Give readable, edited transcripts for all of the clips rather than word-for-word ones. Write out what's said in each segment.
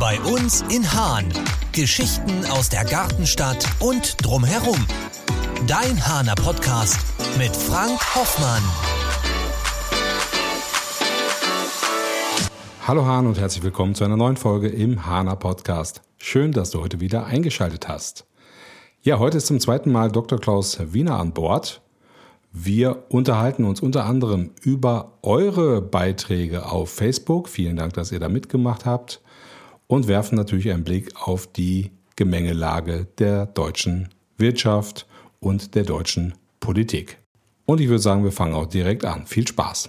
Bei uns in Hahn. Geschichten aus der Gartenstadt und drumherum. Dein Hahner Podcast mit Frank Hoffmann. Hallo Hahn und herzlich willkommen zu einer neuen Folge im Hahner Podcast. Schön, dass du heute wieder eingeschaltet hast. Ja, heute ist zum zweiten Mal Dr. Klaus Wiener an Bord. Wir unterhalten uns unter anderem über eure Beiträge auf Facebook. Vielen Dank, dass ihr da mitgemacht habt. Und werfen natürlich einen Blick auf die Gemengelage der deutschen Wirtschaft und der deutschen Politik. Und ich würde sagen, wir fangen auch direkt an. Viel Spaß!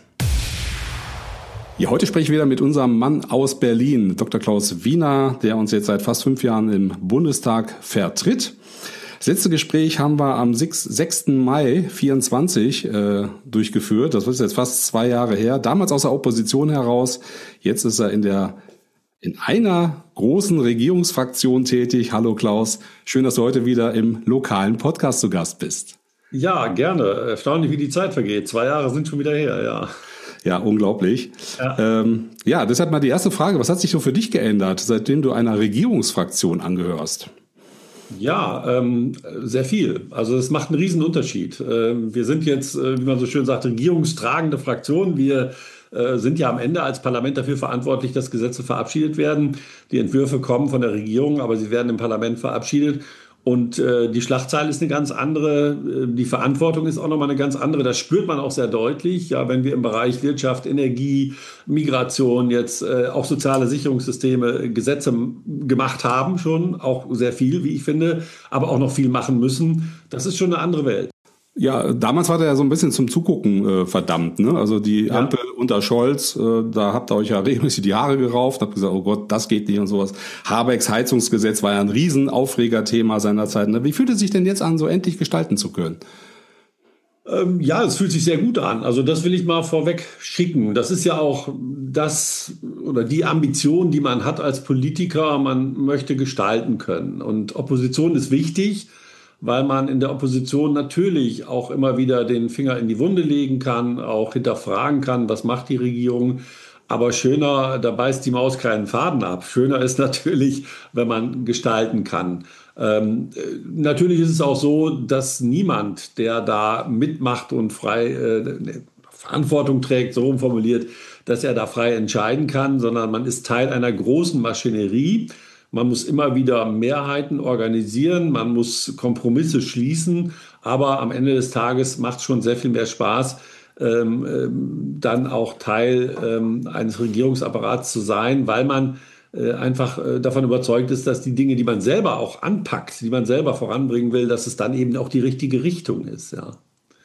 Ja, heute spreche ich wieder mit unserem Mann aus Berlin, Dr. Klaus Wiener, der uns jetzt seit fast 5 Jahren im Bundestag vertritt. Das letzte Gespräch haben wir am 6. Mai 2024 durchgeführt. Das ist jetzt fast 2 Jahre her. Damals aus der Opposition heraus. Jetzt ist er in einer großen Regierungsfraktion tätig. Hallo Klaus, schön, dass du heute wieder im lokalen Podcast zu Gast bist. Ja, gerne. Erstaunlich, wie die Zeit vergeht. 2 Jahre sind schon wieder her, ja. Ja, unglaublich. Ja. Deshalb mal die erste Frage. Was hat sich so für dich geändert, seitdem du einer Regierungsfraktion angehörst? Ja, sehr viel. Also es macht einen riesen Unterschied. Wir sind jetzt, wie man so schön sagt, regierungstragende Fraktion. Wir sind ja am Ende als Parlament dafür verantwortlich, dass Gesetze verabschiedet werden. Die Entwürfe kommen von der Regierung, aber sie werden im Parlament verabschiedet. Und die Schlagzeile ist eine ganz andere, die Verantwortung ist auch nochmal eine ganz andere. Das spürt man auch sehr deutlich, ja, wenn wir im Bereich Wirtschaft, Energie, Migration, jetzt auch soziale Sicherungssysteme Gesetze gemacht haben, schon auch sehr viel, wie ich finde, aber auch noch viel machen müssen. Das ist schon eine andere Welt. Ja, damals war der ja so ein bisschen zum Zugucken verdammt, ne? Also die Ampel unter Scholz, da habt ihr euch ja regelmäßig die Haare gerauft, habt gesagt, oh Gott, das geht nicht und sowas. Habecks Heizungsgesetz war ja ein Riesenaufregerthema seinerzeit. Ne? Wie fühlt es sich denn jetzt an, so endlich gestalten zu können? Ja, es fühlt sich sehr gut an. Also das will ich mal vorweg schicken. Das ist ja auch das oder die Ambition, die man hat als Politiker. Man möchte gestalten können. Und Opposition ist wichtig, weil man in der Opposition natürlich auch immer wieder den Finger in die Wunde legen kann, auch hinterfragen kann, was macht die Regierung. Aber schöner, da beißt die Maus keinen Faden ab. Schöner ist natürlich, wenn man gestalten kann. Natürlich ist es auch so, dass niemand, der da mitmacht und frei Verantwortung trägt, so formuliert, dass er da frei entscheiden kann, sondern man ist Teil einer großen Maschinerie. Man muss immer wieder Mehrheiten organisieren, man muss Kompromisse schließen, aber am Ende des Tages macht es schon sehr viel mehr Spaß, dann auch Teil eines Regierungsapparats zu sein, weil man einfach davon überzeugt ist, dass die Dinge, die man selber auch anpackt, die man selber voranbringen will, dass es dann eben auch die richtige Richtung ist. Ja.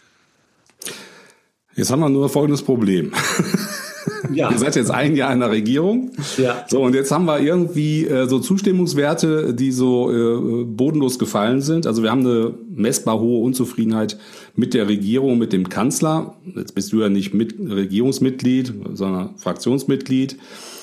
Jetzt haben wir nur folgendes Problem. Ja. Ihr seid jetzt 1 Jahr in der Regierung. Ja. So, und jetzt haben wir irgendwie so Zustimmungswerte, die so bodenlos gefallen sind. Also wir haben eine messbar hohe Unzufriedenheit mit der Regierung, mit dem Kanzler. Jetzt bist du ja nicht Regierungsmitglied, sondern Fraktionsmitglied.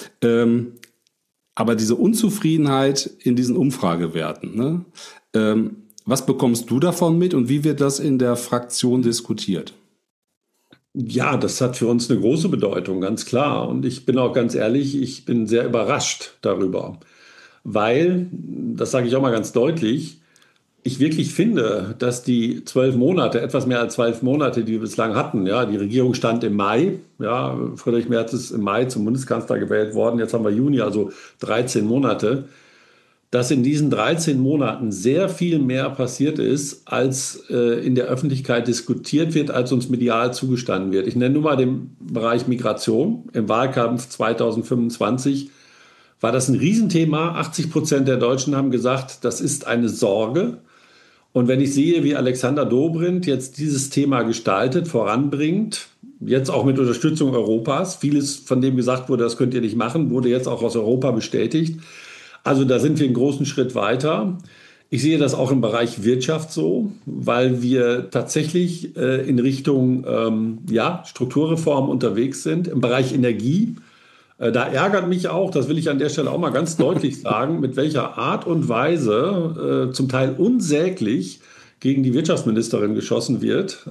Aber diese Unzufriedenheit in diesen Umfragewerten, ne? Was bekommst du davon mit und wie wird das in der Fraktion diskutiert? Ja, das hat für uns eine große Bedeutung, ganz klar. Und ich bin auch ganz ehrlich, ich bin sehr überrascht darüber, weil, das sage ich auch mal ganz deutlich, ich wirklich finde, dass die 12 Monate, etwas mehr als 12 Monate, die wir bislang hatten, ja, die Regierung stand im Mai, ja, Friedrich Merz ist im Mai zum Bundeskanzler gewählt worden, jetzt haben wir Juni, also 13 Monate, dass in diesen 13 Monaten sehr viel mehr passiert ist, als in der Öffentlichkeit diskutiert wird, als uns medial zugestanden wird. Ich nenne nur mal den Bereich Migration. Im Wahlkampf 2025 war das ein Riesenthema. 80% der Deutschen haben gesagt, das ist eine Sorge. Und wenn ich sehe, wie Alexander Dobrindt jetzt dieses Thema gestaltet, voranbringt, jetzt auch mit Unterstützung Europas, vieles von dem gesagt wurde, das könnt ihr nicht machen, wurde jetzt auch aus Europa bestätigt. Also da sind wir einen großen Schritt weiter. Ich sehe das auch im Bereich Wirtschaft so, weil wir tatsächlich in Richtung Strukturreform unterwegs sind. Im Bereich Energie, da ärgert mich auch, das will ich an der Stelle auch mal ganz deutlich sagen, mit welcher Art und Weise zum Teil unsäglich gegen die Wirtschaftsministerin geschossen wird.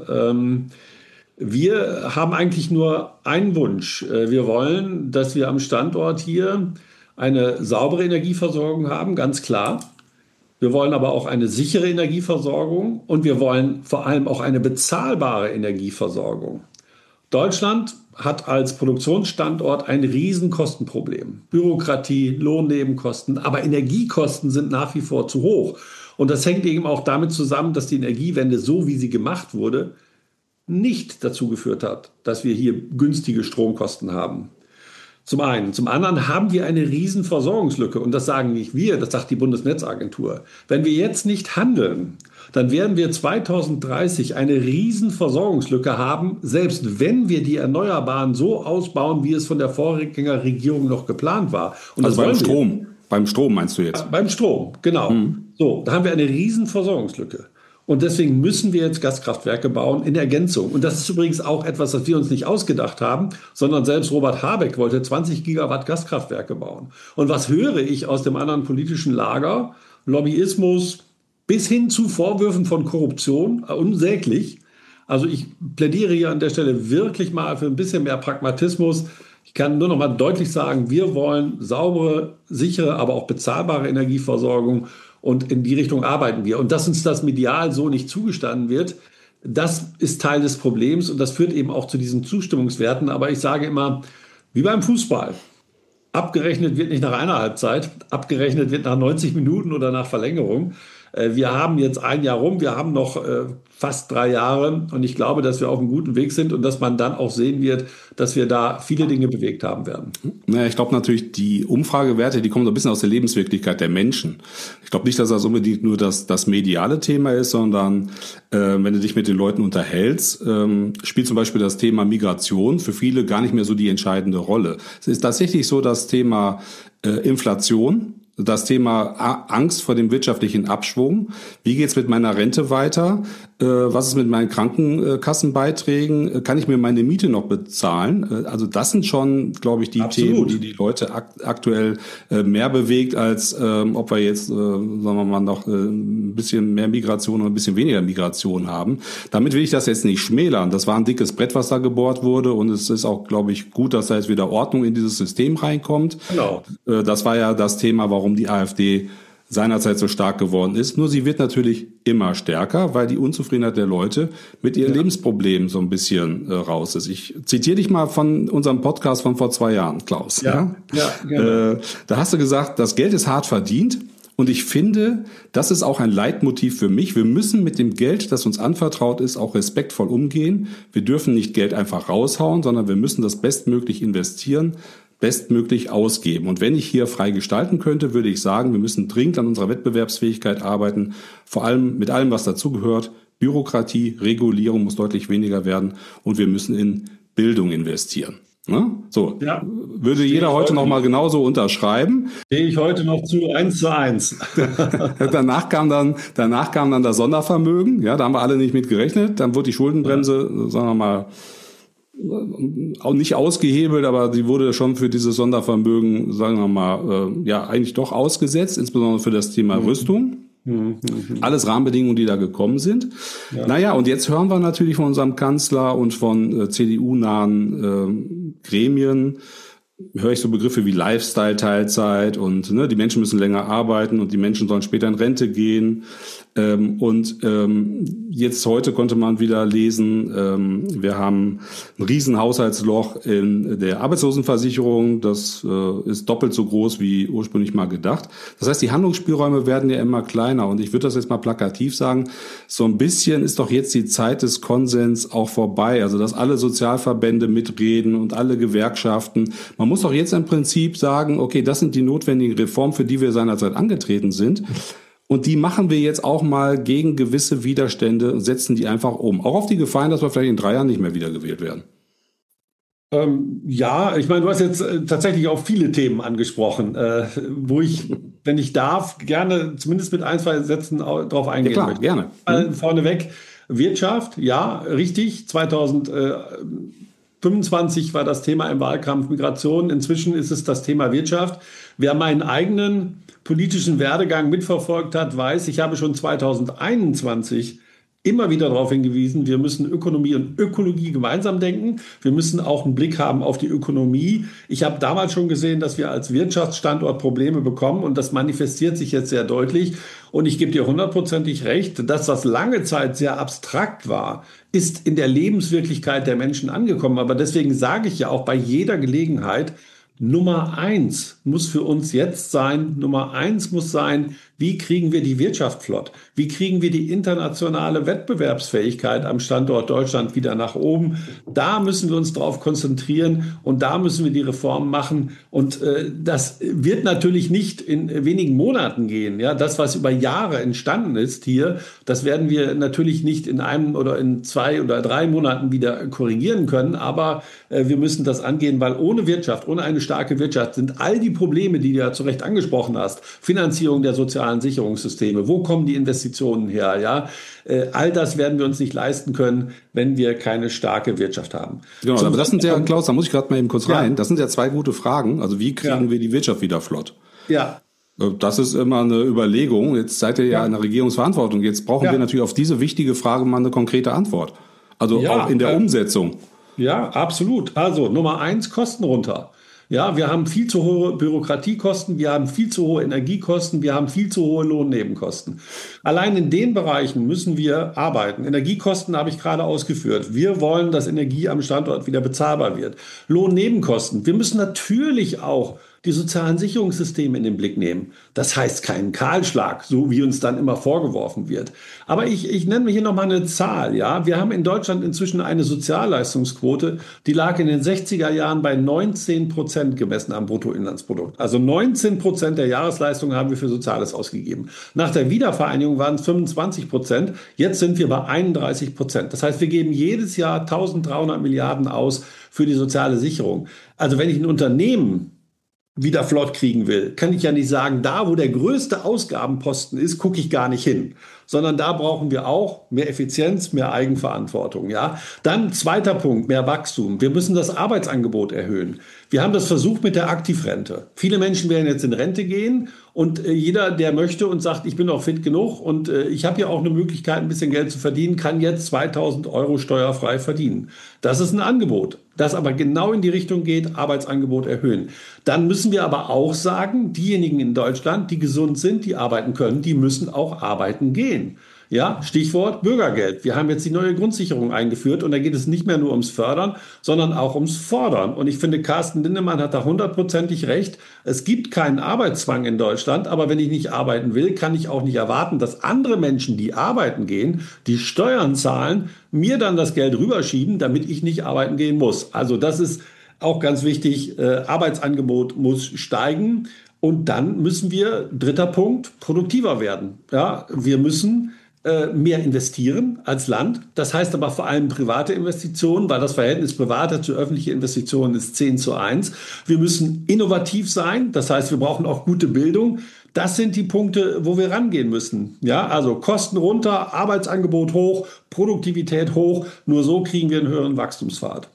Wir haben eigentlich nur einen Wunsch. Wir wollen, dass wir am Standort hier eine saubere Energieversorgung haben, ganz klar. Wir wollen aber auch eine sichere Energieversorgung und wir wollen vor allem auch eine bezahlbare Energieversorgung. Deutschland hat als Produktionsstandort ein Riesenkostenproblem. Bürokratie, Lohnnebenkosten, aber Energiekosten sind nach wie vor zu hoch. Und das hängt eben auch damit zusammen, dass die Energiewende, so wie sie gemacht wurde, nicht dazu geführt hat, dass wir hier günstige Stromkosten haben. Zum einen. Zum anderen haben wir eine riesen Versorgungslücke. Und das sagen nicht wir, das sagt die Bundesnetzagentur. Wenn wir jetzt nicht handeln, dann werden wir 2030 eine riesen Versorgungslücke haben, selbst wenn wir die Erneuerbaren so ausbauen, wie es von der Vorgängerregierung noch geplant war. Und also beim Strom. Beim Strom meinst du jetzt? Beim Strom, genau. So, da haben wir eine riesen Versorgungslücke. Und deswegen müssen wir jetzt Gaskraftwerke bauen in Ergänzung. Und das ist übrigens auch etwas, was wir uns nicht ausgedacht haben, sondern selbst Robert Habeck wollte 20 Gigawatt Gaskraftwerke bauen. Und was höre ich aus dem anderen politischen Lager? Lobbyismus bis hin zu Vorwürfen von Korruption, unsäglich. Also ich plädiere hier an der Stelle wirklich mal für ein bisschen mehr Pragmatismus. Ich kann nur noch mal deutlich sagen, wir wollen saubere, sichere, aber auch bezahlbare Energieversorgung. Und in die Richtung arbeiten wir. Und dass uns das medial so nicht zugestanden wird, das ist Teil des Problems. Und das führt eben auch zu diesen Zustimmungswerten. Aber ich sage immer, wie beim Fußball. Abgerechnet wird nicht nach einer Halbzeit, abgerechnet wird nach 90 Minuten oder nach Verlängerung. Wir haben jetzt ein Jahr rum, wir haben noch fast 3 Jahre und ich glaube, dass wir auf einem guten Weg sind und dass man dann auch sehen wird, dass wir da viele Dinge bewegt haben werden. Naja, ich glaube natürlich, die Umfragewerte, die kommen so ein bisschen aus der Lebenswirklichkeit der Menschen. Ich glaube nicht, dass das unbedingt nur das mediale Thema ist, sondern wenn du dich mit den Leuten unterhältst, spielt zum Beispiel das Thema Migration für viele gar nicht mehr so die entscheidende Rolle. Es ist tatsächlich so, das Thema Inflation, das Thema Angst vor dem wirtschaftlichen Abschwung. Wie geht's mit meiner Rente weiter? Was ist mit meinen Krankenkassenbeiträgen? Kann ich mir meine Miete noch bezahlen? Also das sind schon, glaube ich, die Absolut. Themen, die Leute aktuell mehr bewegt, als ob wir jetzt, sagen wir mal, noch ein bisschen mehr Migration oder ein bisschen weniger Migration haben. Damit will ich das jetzt nicht schmälern. Das war ein dickes Brett, was da gebohrt wurde. Und es ist auch, glaube ich, gut, dass da jetzt wieder Ordnung in dieses System reinkommt. Genau. Das war ja das Thema, warum die AfD seinerzeit so stark geworden ist. Nur sie wird natürlich immer stärker, weil die Unzufriedenheit der Leute mit ihren Lebensproblemen so ein bisschen raus ist. Ich zitiere dich mal von unserem Podcast von vor 2 Jahren, Klaus. Ja, gerne. Da hast du gesagt, das Geld ist hart verdient. Und ich finde, das ist auch ein Leitmotiv für mich. Wir müssen mit dem Geld, das uns anvertraut ist, auch respektvoll umgehen. Wir dürfen nicht Geld einfach raushauen, sondern wir müssen das bestmöglich investieren, bestmöglich ausgeben. Und wenn ich hier frei gestalten könnte, würde ich sagen, wir müssen dringend an unserer Wettbewerbsfähigkeit arbeiten, vor allem mit allem, was dazugehört. Bürokratie, Regulierung muss deutlich weniger werden und wir müssen in Bildung investieren. Ne? So, ja. Würde jeder heute noch mal genauso unterschreiben. Stehe ich heute noch zu 1:1. Danach kam dann das Sondervermögen. Ja, da haben wir alle nicht mit gerechnet. Dann wurde die Schuldenbremse, sagen wir mal, auch nicht ausgehebelt, aber sie wurde schon für dieses Sondervermögen, sagen wir mal, ja eigentlich doch ausgesetzt, insbesondere für das Thema Rüstung. Alles Rahmenbedingungen, die da gekommen sind. Ja. Naja, und jetzt hören wir natürlich von unserem Kanzler und von CDU-nahen Gremien, höre ich so Begriffe wie Lifestyle-Teilzeit und die Menschen müssen länger arbeiten und die Menschen sollen später in Rente gehen. Jetzt heute konnte man wieder lesen, wir haben ein riesen Haushaltsloch in der Arbeitslosenversicherung. Das ist doppelt so groß wie ursprünglich mal gedacht. Das heißt, die Handlungsspielräume werden ja immer kleiner. Und ich würde das jetzt mal plakativ sagen, so ein bisschen ist doch jetzt die Zeit des Konsens auch vorbei. Also, dass alle Sozialverbände mitreden und alle Gewerkschaften. Man muss doch jetzt im Prinzip sagen, okay, das sind die notwendigen Reformen, für die wir seinerzeit angetreten sind. Und die machen wir jetzt auch mal gegen gewisse Widerstände und setzen die einfach um. Auch auf die Gefahr, dass wir vielleicht in 3 Jahren nicht mehr wiedergewählt werden. Ja, ich meine, du hast jetzt tatsächlich auch viele Themen angesprochen, wo ich, wenn ich darf, gerne zumindest mit 1, 2 Sätzen drauf eingehen möchte. Gerne. Vorneweg, Wirtschaft, ja, richtig. 2025 war das Thema im Wahlkampf Migration. Inzwischen ist es das Thema Wirtschaft. Wer meinen eigenen politischen Werdegang mitverfolgt hat, weiß, ich habe schon 2021 immer wieder darauf hingewiesen, wir müssen Ökonomie und Ökologie gemeinsam denken. Wir müssen auch einen Blick haben auf die Ökonomie. Ich habe damals schon gesehen, dass wir als Wirtschaftsstandort Probleme bekommen und das manifestiert sich jetzt sehr deutlich. Und ich gebe dir 100%ig recht, das, was lange Zeit sehr abstrakt war, ist in der Lebenswirklichkeit der Menschen angekommen. Aber deswegen sage ich ja auch bei jeder Gelegenheit, Nummer eins muss für uns jetzt sein, Nummer eins muss sein, wie kriegen wir die Wirtschaft flott? Wie kriegen wir die internationale Wettbewerbsfähigkeit am Standort Deutschland wieder nach oben? Da müssen wir uns drauf konzentrieren und da müssen wir die Reformen machen. Und das wird natürlich nicht in wenigen Monaten gehen. Ja, das, was über Jahre entstanden ist hier, das werden wir natürlich nicht in einem oder in 2 oder 3 Monaten wieder korrigieren können. Aber wir müssen das angehen, weil ohne Wirtschaft, ohne eine starke Wirtschaft sind all die Probleme, die du ja zu Recht angesprochen hast, Finanzierung der sozialen Sicherungssysteme, wo kommen die Investitionen her, ja, all das werden wir uns nicht leisten können, wenn wir keine starke Wirtschaft haben. Genau, aber das sind ja, Klaus, da muss ich gerade mal eben kurz rein, das sind ja 2 gute Fragen, also wie kriegen wir die Wirtschaft wieder flott? Ja. Das ist immer eine Überlegung, jetzt seid ihr ja in der Regierungsverantwortung, jetzt brauchen wir natürlich auf diese wichtige Frage mal eine konkrete Antwort, also auch in der Umsetzung. Ja, absolut. Also Nummer 1, Kosten runter. Ja, wir haben viel zu hohe Bürokratiekosten, wir haben viel zu hohe Energiekosten, wir haben viel zu hohe Lohnnebenkosten. Allein in den Bereichen müssen wir arbeiten. Energiekosten habe ich gerade ausgeführt. Wir wollen, dass Energie am Standort wieder bezahlbar wird. Lohnnebenkosten. Wir müssen natürlich auch die sozialen Sicherungssysteme in den Blick nehmen. Das heißt keinen Kahlschlag, so wie uns dann immer vorgeworfen wird. Aber ich nenne mir hier nochmal eine Zahl. Ja, wir haben in Deutschland inzwischen eine Sozialleistungsquote, die lag in den 60er Jahren bei 19% gemessen am Bruttoinlandsprodukt. Also 19% der Jahresleistung haben wir für Soziales ausgegeben. Nach der Wiedervereinigung waren es 25%. Jetzt sind wir bei 31%. Das heißt, wir geben jedes Jahr 1300 Milliarden aus für die soziale Sicherung. Also wenn ich ein Unternehmen wieder flott kriegen will, kann ich ja nicht sagen, da wo der größte Ausgabenposten ist, gucke ich gar nicht hin, sondern da brauchen wir auch mehr Effizienz, mehr Eigenverantwortung. Ja, dann zweiter Punkt, mehr Wachstum. Wir müssen das Arbeitsangebot erhöhen. Wir haben das versucht mit der Aktivrente. Viele Menschen werden jetzt in Rente gehen und jeder, der möchte und sagt, ich bin auch fit genug und ich habe ja auch eine Möglichkeit, ein bisschen Geld zu verdienen, kann jetzt 2000 Euro steuerfrei verdienen. Das ist ein Angebot, das aber genau in die Richtung geht, Arbeitsangebot erhöhen. Dann müssen wir aber auch sagen, diejenigen in Deutschland, die gesund sind, die arbeiten können, die müssen auch arbeiten gehen. Ja, Stichwort Bürgergeld. Wir haben jetzt die neue Grundsicherung eingeführt und da geht es nicht mehr nur ums Fördern, sondern auch ums Fordern. Und ich finde, Carsten Lindemann hat da 100%ig recht. Es gibt keinen Arbeitszwang in Deutschland, aber wenn ich nicht arbeiten will, kann ich auch nicht erwarten, dass andere Menschen, die arbeiten gehen, die Steuern zahlen, mir dann das Geld rüberschieben, damit ich nicht arbeiten gehen muss. Also das ist auch ganz wichtig. Arbeitsangebot muss steigen. Und dann müssen wir, dritter Punkt, produktiver werden. Ja, wir müssen mehr investieren als Land. Das heißt aber vor allem private Investitionen, weil das Verhältnis private zu öffentliche Investitionen ist 10:1. Wir müssen innovativ sein. Das heißt, wir brauchen auch gute Bildung. Das sind die Punkte, wo wir rangehen müssen. Ja, also Kosten runter, Arbeitsangebot hoch, Produktivität hoch. Nur so kriegen wir einen höheren Wachstumspfad.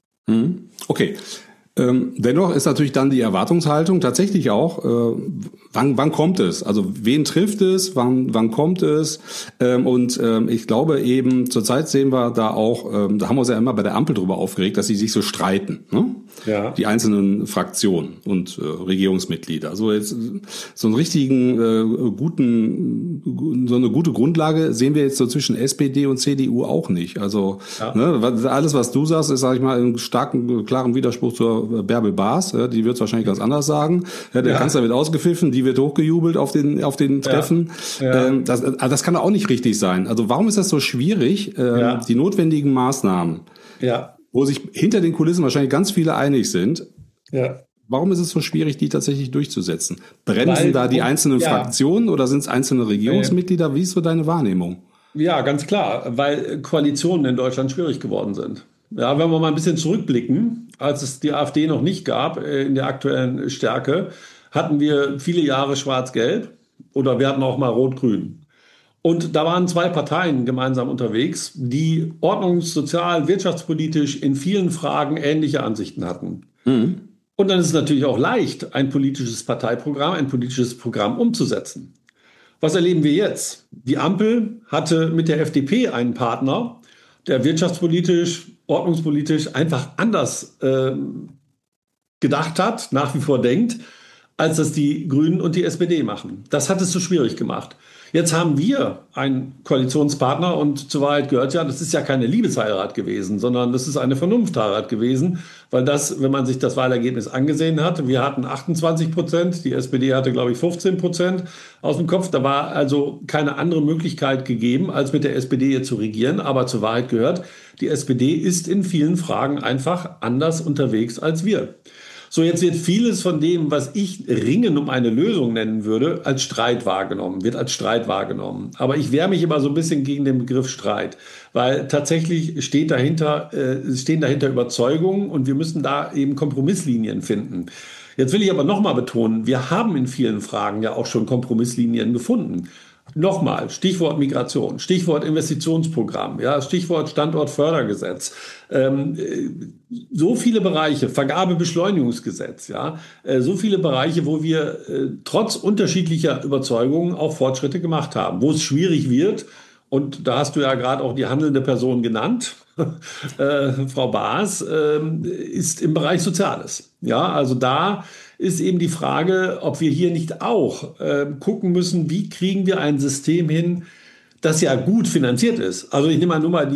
Okay. Dennoch ist natürlich dann die Erwartungshaltung tatsächlich auch, wann kommt es? Also wen trifft es? Wann kommt es? Und ich glaube eben, zurzeit sehen wir da auch, da haben wir uns ja immer bei der Ampel drüber aufgeregt, dass sie sich so streiten, ne? Ja. Die einzelnen Fraktionen und Regierungsmitglieder. Also jetzt so einen richtigen so eine gute Grundlage sehen wir jetzt so zwischen SPD und CDU auch nicht. Also alles, was du sagst, ist, sage ich mal, in starken, klaren Widerspruch zur Bärbel Baas, die wird es wahrscheinlich ganz anders sagen. Der Kanzler wird ausgepfiffen, die wird hochgejubelt auf den Treffen. Ja. Das kann auch nicht richtig sein. Also warum ist das so schwierig, die notwendigen Maßnahmen, wo sich hinter den Kulissen wahrscheinlich ganz viele einig sind, warum ist es so schwierig, die tatsächlich durchzusetzen? Bremsen da die einzelnen Fraktionen oder sind es einzelne Regierungsmitglieder? Wie ist so deine Wahrnehmung? Ja, ganz klar, weil Koalitionen in Deutschland schwierig geworden sind. Ja, wenn wir mal ein bisschen zurückblicken, als es die AfD noch nicht gab, in der aktuellen Stärke, hatten wir viele Jahre Schwarz-Gelb oder wir hatten auch mal Rot-Grün. Und da waren 2 Parteien gemeinsam unterwegs, die ordnungs-, sozial-, wirtschaftspolitisch in vielen Fragen ähnliche Ansichten hatten. Und dann ist es natürlich auch leicht, ein politisches Parteiprogramm, ein politisches Programm umzusetzen. Was erleben wir jetzt? Die Ampel hatte mit der FDP einen Partner, der wirtschaftspolitisch, ordnungspolitisch einfach anders gedacht hat, nach wie vor denkt, als das die Grünen und die SPD machen. Das hat es so schwierig gemacht. Jetzt haben wir einen Koalitionspartner und zur Wahrheit gehört ja, das ist ja keine Liebesheirat gewesen, sondern das ist eine Vernunftheirat gewesen, weil das, wenn man sich das Wahlergebnis angesehen hat, wir hatten 28%, die SPD hatte, glaube ich, 15% aus dem Kopf. Da war also keine andere Möglichkeit gegeben, als mit der SPD hier zu regieren. Aber zur Wahrheit gehört, die SPD ist in vielen Fragen einfach anders unterwegs als wir. So, jetzt wird vieles von dem, was ich Ringen um eine Lösung nennen würde, als Streit wahrgenommen, wird als Streit wahrgenommen. Aber ich wehre mich immer so ein bisschen gegen den Begriff Streit, weil tatsächlich stehen dahinter Überzeugungen und wir müssen da eben Kompromisslinien finden. Jetzt will ich aber nochmal betonen, wir haben in vielen Fragen ja auch schon Kompromisslinien gefunden. Nochmal, Stichwort Migration, Stichwort Investitionsprogramm, ja, Stichwort Standortfördergesetz, so viele Bereiche, Vergabebeschleunigungsgesetz, ja, so viele Bereiche, wo wir trotz unterschiedlicher Überzeugungen auch Fortschritte gemacht haben, wo es schwierig wird. Und da hast du ja gerade auch die handelnde Person genannt, Frau Baas, ist im Bereich Soziales. Ja, also da ist eben die Frage, ob wir hier nicht auch gucken müssen, wie kriegen wir ein System hin, das ja gut finanziert ist. Also ich nehme nur mal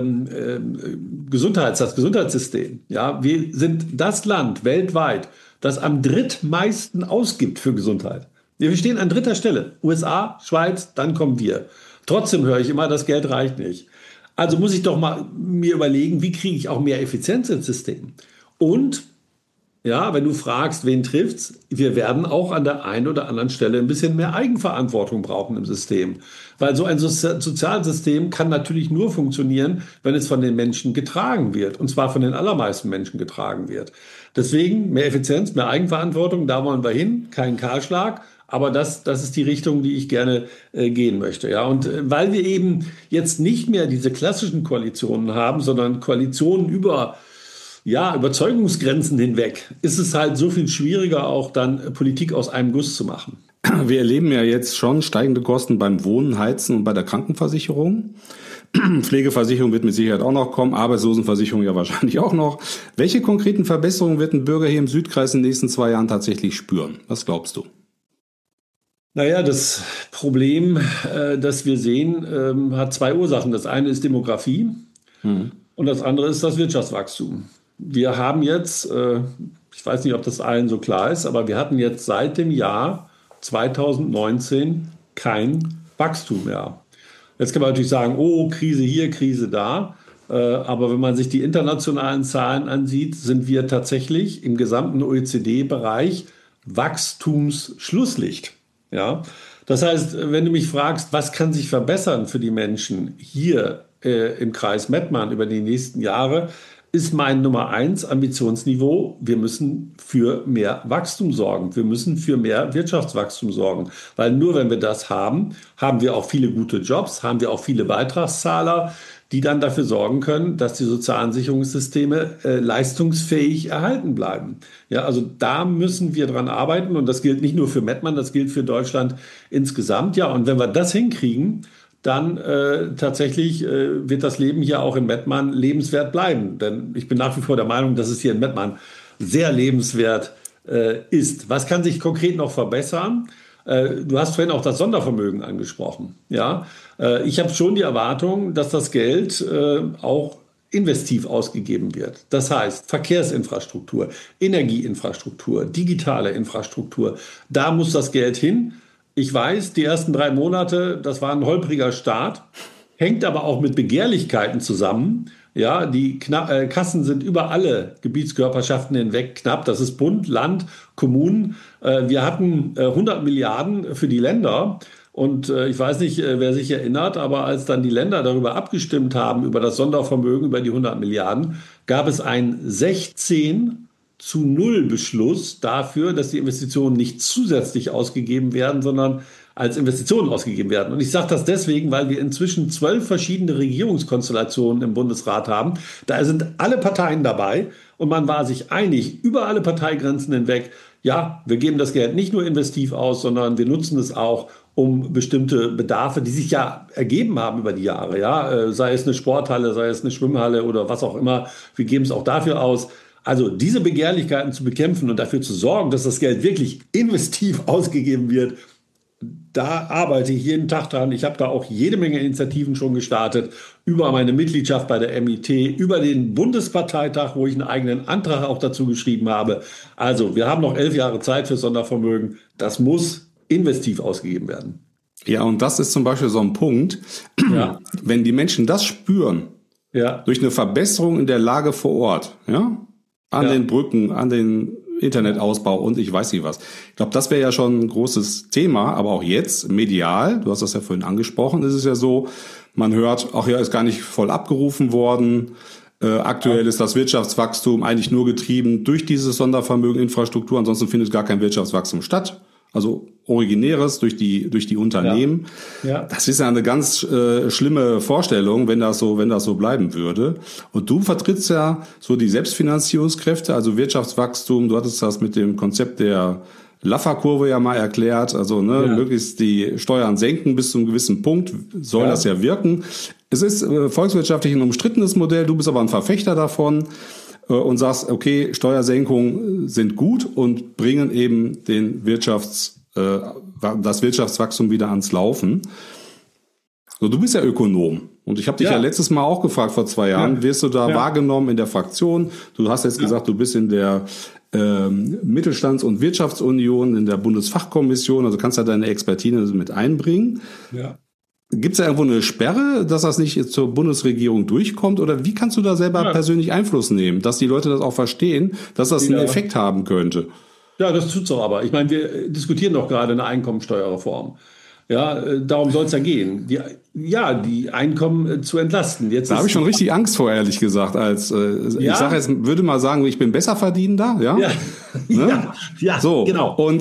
das Gesundheitssystem. Ja, wir sind das Land weltweit, das am drittmeisten ausgibt für Gesundheit. Wir stehen an dritter Stelle. USA, Schweiz, dann kommen wir. Trotzdem höre ich immer, das Geld reicht nicht. Also muss ich doch mal mir überlegen, wie kriege ich auch mehr Effizienz ins System? Und ja, wenn du fragst, wen trifft's, wir werden auch an der einen oder anderen Stelle ein bisschen mehr Eigenverantwortung brauchen im System. Weil so ein Sozialsystem kann natürlich nur funktionieren, wenn es von den Menschen getragen wird. Und zwar von den allermeisten Menschen getragen wird. Deswegen mehr Effizienz, mehr Eigenverantwortung, da wollen wir hin, kein Kahlschlag. Aber das ist die Richtung, die ich gerne gehen möchte. Ja, und weil wir eben jetzt nicht mehr diese klassischen Koalitionen haben, sondern Koalitionen über Überzeugungsgrenzen hinweg, ist es halt so viel schwieriger, auch dann Politik aus einem Guss zu machen. Wir erleben ja jetzt schon steigende Kosten beim Wohnen, Heizen und bei der Krankenversicherung. Pflegeversicherung wird mit Sicherheit auch noch kommen, Arbeitslosenversicherung ja wahrscheinlich auch noch. Welche konkreten Verbesserungen wird ein Bürger hier im Südkreis in den nächsten 2 Jahren tatsächlich spüren? Was glaubst du? Naja, das Problem, das wir sehen, hat 2 Ursachen. Das eine ist Demografie und das andere ist das Wirtschaftswachstum. Wir haben jetzt, ich weiß nicht, ob das allen so klar ist, aber wir hatten jetzt seit dem Jahr 2019 kein Wachstum mehr. Jetzt kann man natürlich sagen, oh, Krise hier, Krise da. Aber wenn man sich die internationalen Zahlen ansieht, sind wir tatsächlich im gesamten OECD-Bereich Wachstumsschlusslicht. Ja, das heißt, wenn du mich fragst, was kann sich verbessern für die Menschen hier im Kreis Mettmann über die nächsten Jahre, ist mein Nummer 1 Ambitionsniveau. Wir müssen für mehr Wachstum sorgen. Wir müssen für mehr Wirtschaftswachstum sorgen. Weil nur wenn wir das haben, haben wir auch viele gute Jobs, haben wir auch viele Beitragszahler, die dann dafür sorgen können, dass die sozialen Sicherungssysteme leistungsfähig erhalten bleiben. Ja, also da müssen wir dran arbeiten und das gilt nicht nur für Mettmann, das gilt für Deutschland insgesamt. Ja, und wenn wir das hinkriegen, dann tatsächlich wird das Leben hier auch in Mettmann lebenswert bleiben. Denn ich bin nach wie vor der Meinung, dass es hier in Mettmann sehr lebenswert ist. Was kann sich konkret noch verbessern? Du hast vorhin auch das Sondervermögen angesprochen. Ja, ich habe schon die Erwartung, dass das Geld auch investiv ausgegeben wird. Das heißt, Verkehrsinfrastruktur, Energieinfrastruktur, digitale Infrastruktur, da muss das Geld hin. Ich weiß, die ersten 3 Monate, das war ein holpriger Start, hängt aber auch mit Begehrlichkeiten zusammen. Ja, die Kassen sind über alle Gebietskörperschaften hinweg knapp. Das ist Bund, Land, Kommunen. Wir hatten 100 Milliarden für die Länder. Und ich weiß nicht, wer sich erinnert, aber als dann die Länder darüber abgestimmt haben, über das Sondervermögen, über die 100 Milliarden, gab es einen 16:0 Beschluss dafür, dass die Investitionen nicht zusätzlich ausgegeben werden, sondern als Investitionen ausgegeben werden. Und ich sage das deswegen, weil wir inzwischen 12 verschiedene Regierungskonstellationen im Bundesrat haben. Da sind alle Parteien dabei und man war sich einig, über alle Parteigrenzen hinweg, ja, wir geben das Geld nicht nur investiv aus, sondern wir nutzen es auch, um bestimmte Bedarfe, die sich ja ergeben haben über die Jahre, ja, sei es eine Sporthalle, sei es eine Schwimmhalle oder was auch immer, wir geben es auch dafür aus. Also diese Begehrlichkeiten zu bekämpfen und dafür zu sorgen, dass das Geld wirklich investiv ausgegeben wird, da arbeite ich jeden Tag dran. Ich habe da auch jede Menge Initiativen schon gestartet, über meine Mitgliedschaft bei der MIT, über den Bundesparteitag, wo ich einen eigenen Antrag auch dazu geschrieben habe. Also wir haben noch 11 Jahre Zeit für Sondervermögen. Das muss investiv ausgegeben werden. Ja, und das ist zum Beispiel so ein Punkt, Ja. wenn die Menschen das spüren, Ja. durch eine Verbesserung in der Lage vor Ort, ja, an Ja. den Brücken, an den Internetausbau und ich weiß nicht was. Ich glaube, das wäre ja schon ein großes Thema, aber auch jetzt medial, du hast das ja vorhin angesprochen, ist es ja so, man hört, ach ja, ist gar nicht voll abgerufen worden. Aktuell ist das Wirtschaftswachstum eigentlich nur getrieben durch dieses Sondervermögen Infrastruktur, ansonsten findet gar kein Wirtschaftswachstum statt. Also originäres durch die Unternehmen. Ja. Das ist ja eine ganz schlimme Vorstellung, wenn das so bleiben würde. Und du vertrittst ja so die Selbstfinanzierungskräfte, also Wirtschaftswachstum. Du hattest das mit dem Konzept der Laffer-Kurve ja mal erklärt. Also möglichst die Steuern senken bis zu einem gewissen Punkt soll das ja wirken. Es ist volkswirtschaftlich ein umstrittenes Modell. Du bist aber ein Verfechter davon. Und sagst, okay, Steuersenkungen sind gut und bringen eben das Wirtschaftswachstum wieder ans Laufen. So, du bist ja Ökonom. Und ich habe dich ja letztes Mal auch gefragt, vor 2 Jahren, wirst du da wahrgenommen in der Fraktion? Du hast jetzt gesagt, du bist in der Mittelstands- und Wirtschaftsunion, in der Bundesfachkommission, also kannst ja deine Expertise mit einbringen. Ja. Gibt es da irgendwo eine Sperre, dass das nicht zur Bundesregierung durchkommt? Oder wie kannst du da selber persönlich Einfluss nehmen, dass die Leute das auch verstehen, dass das einen Effekt haben könnte? Ja, das tut's doch aber. Ich meine, wir diskutieren doch gerade eine Einkommensteuerreform. Ja, darum soll es ja gehen. Die Einkommen zu entlasten. Jetzt da habe ich schon richtig Angst vor, ehrlich gesagt. Ich sage jetzt, würde mal sagen, ich bin besser verdienender, ja? Ja, so. Genau. Und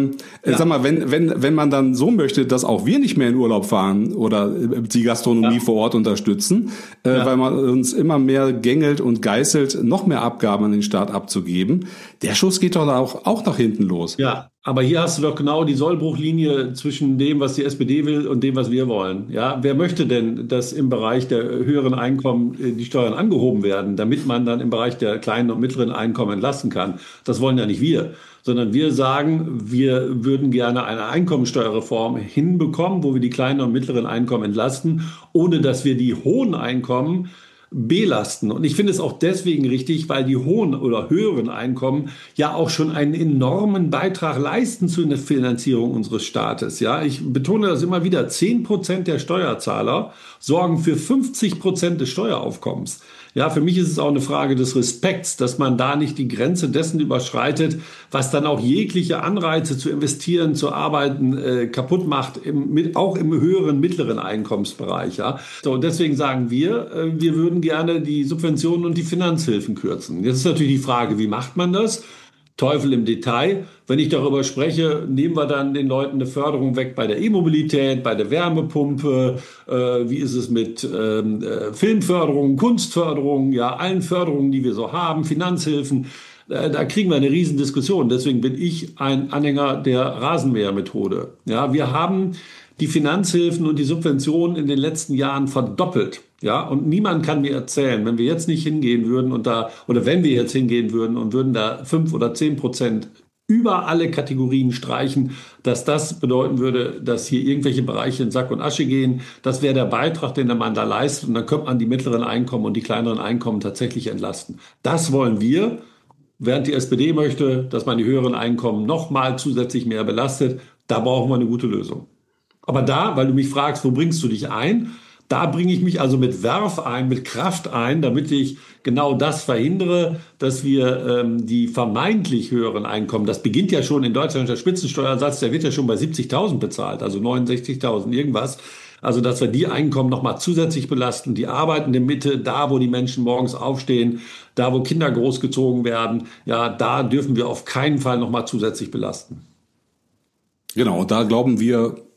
sag mal, wenn man dann so möchte, dass auch wir nicht mehr in Urlaub fahren oder die Gastronomie vor Ort unterstützen, weil man uns immer mehr gängelt und geißelt, noch mehr Abgaben an den Staat abzugeben, der Schuss geht doch auch nach hinten los. Ja, aber hier hast du doch genau die Sollbruchlinie zwischen dem, was die SPD will und dem, was wir wollen. Ja, wer möchte denn, dass im Bereich der höheren Einkommen die Steuern angehoben werden, damit man dann im Bereich der kleinen und mittleren Einkommen entlasten kann? Das wollen ja nicht wir, sondern wir sagen, wir würden gerne eine Einkommensteuerreform hinbekommen, wo wir die kleinen und mittleren Einkommen entlasten, ohne dass wir die hohen Einkommen belasten. Und ich finde es auch deswegen richtig, weil die hohen oder höheren Einkommen ja auch schon einen enormen Beitrag leisten zu einer Finanzierung unseres Staates. Ja, ich betone das immer wieder. 10% der Steuerzahler sorgen für 50% des Steueraufkommens. Ja, für mich ist es auch eine Frage des Respekts, dass man da nicht die Grenze dessen überschreitet, was dann auch jegliche Anreize zu investieren, zu arbeiten, kaputt macht, auch im höheren, mittleren Einkommensbereich. Ja. So, und deswegen sagen wir würden gerne die Subventionen und die Finanzhilfen kürzen. Jetzt ist natürlich die Frage, wie macht man das? Teufel im Detail. Wenn ich darüber spreche, nehmen wir dann den Leuten eine Förderung weg bei der E-Mobilität, bei der Wärmepumpe. Wie ist es mit Filmförderung, Kunstförderung, ja, allen Förderungen, die wir so haben, Finanzhilfen. Da kriegen wir eine Riesendiskussion. Deswegen bin ich ein Anhänger der Rasenmähermethode. Ja, wir haben die Finanzhilfen und die Subventionen in den letzten Jahren verdoppelt. Ja, und niemand kann mir erzählen, wenn wir jetzt nicht hingehen würden oder wenn wir jetzt hingehen würden und würden da 5 oder 10% über alle Kategorien streichen, dass das bedeuten würde, dass hier irgendwelche Bereiche in Sack und Asche gehen. Das wäre der Beitrag, den der Mann da leistet. Und dann könnte man die mittleren Einkommen und die kleineren Einkommen tatsächlich entlasten. Das wollen wir. Während die SPD möchte, dass man die höheren Einkommen nochmal zusätzlich mehr belastet, da brauchen wir eine gute Lösung. Aber da, weil du mich fragst, wo bringst du dich ein? Da bringe ich mich also mit Werf ein, mit Kraft ein, damit ich genau das verhindere, dass wir die vermeintlich höheren Einkommen, das beginnt ja schon in Deutschland, der Spitzensteuersatz, der wird ja schon bei 70.000 bezahlt, also 69.000 irgendwas. Also dass wir die Einkommen nochmal zusätzlich belasten, die arbeitende Mitte, da wo die Menschen morgens aufstehen, da wo Kinder großgezogen werden, ja, da dürfen wir auf keinen Fall nochmal zusätzlich belasten. Genau, und da glauben wir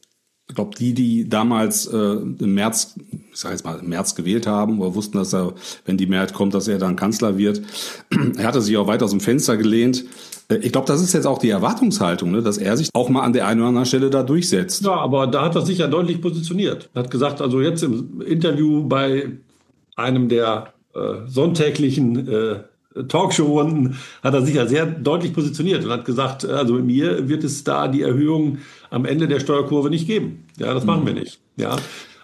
Ich glaube, die damals im März, ich sage jetzt mal im März gewählt haben oder wussten, dass er, wenn die Mehrheit kommt, dass er dann Kanzler wird. Er hatte sich auch weit aus dem Fenster gelehnt. Ich glaube, das ist jetzt auch die Erwartungshaltung, ne, dass er sich auch mal an der einen oder anderen Stelle da durchsetzt. Ja, aber da hat er sich ja deutlich positioniert. Er hat gesagt, also jetzt im Interview bei einem der sonntäglichen Talkshow-Runden hat er sich ja sehr deutlich positioniert und hat gesagt, also mit mir wird es da die Erhöhung am Ende der Steuerkurve nicht geben. Ja, das machen wir nicht. Ja,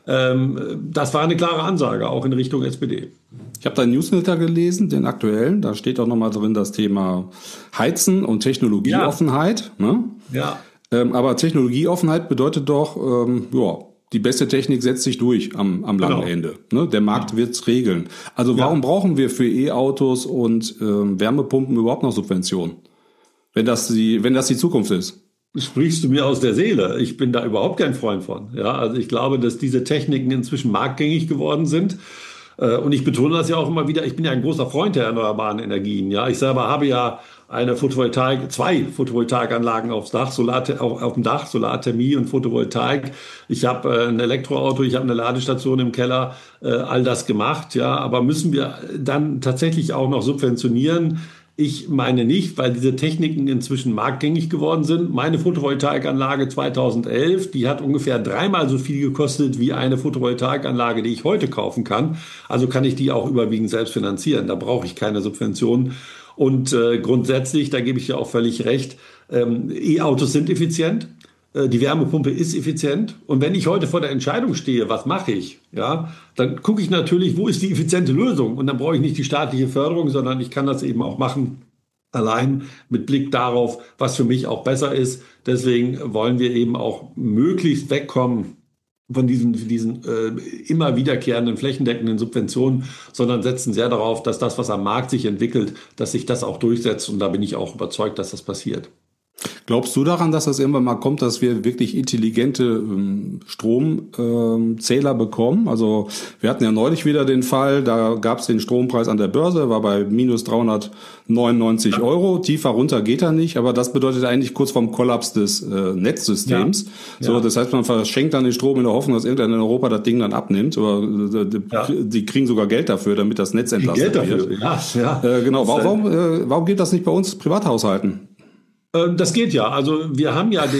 das war eine klare Ansage, auch in Richtung SPD. Ich habe deinen Newsletter gelesen, den aktuellen. Da steht auch nochmal drin das Thema Heizen und Technologieoffenheit. Ja. Ne? Ja. Aber Technologieoffenheit bedeutet doch, die beste Technik setzt sich durch am langen Ende. Ne? Der Markt wird's regeln. Also warum brauchen wir für E-Autos und Wärmepumpen überhaupt noch Subventionen? Wenn das die Zukunft ist. Sprichst du mir aus der Seele? Ich bin da überhaupt kein Freund von. Ja, also ich glaube, dass diese Techniken inzwischen marktgängig geworden sind. Und ich betone das ja auch immer wieder. Ich bin ja ein großer Freund der erneuerbaren Energien. Ja, ich selber habe ja zwei Photovoltaikanlagen aufs Dach, auf dem Dach, Solarthermie und Photovoltaik. Ich habe ein Elektroauto, ich habe eine Ladestation im Keller, all das gemacht. Ja, aber müssen wir dann tatsächlich auch noch subventionieren? Ich meine nicht, weil diese Techniken inzwischen marktgängig geworden sind. Meine Photovoltaikanlage 2011, die hat ungefähr 3-mal so viel gekostet wie eine Photovoltaikanlage, die ich heute kaufen kann. Also kann ich die auch überwiegend selbst finanzieren. Da brauche ich keine Subventionen. Und grundsätzlich, da gebe ich dir auch völlig recht, E-Autos sind effizient. Die Wärmepumpe ist effizient. Und wenn ich heute vor der Entscheidung stehe, was mache ich, ja, dann gucke ich natürlich, wo ist die effiziente Lösung? Und dann brauche ich nicht die staatliche Förderung, sondern ich kann das eben auch machen, allein mit Blick darauf, was für mich auch besser ist. Deswegen wollen wir eben auch möglichst wegkommen von diesen immer wiederkehrenden flächendeckenden Subventionen, sondern setzen sehr darauf, dass das, was am Markt sich entwickelt, dass sich das auch durchsetzt. Und da bin ich auch überzeugt, dass das passiert. Glaubst du daran, dass das irgendwann mal kommt, dass wir wirklich intelligente Stromzähler bekommen? Also wir hatten ja neulich wieder den Fall, da gab es den Strompreis an der Börse, war bei minus 399 €. Tiefer runter geht er nicht, aber das bedeutet eigentlich kurz vorm Kollaps des Netzsystems. Ja. So, das heißt, man verschenkt dann den Strom in der Hoffnung, dass irgendeiner in Europa das Ding dann abnimmt. Oder die kriegen sogar Geld dafür, damit das Netz entlastet wird. Ja. Genau. Warum geht das nicht bei uns Privathaushalten? Das geht ja. Also wir haben ja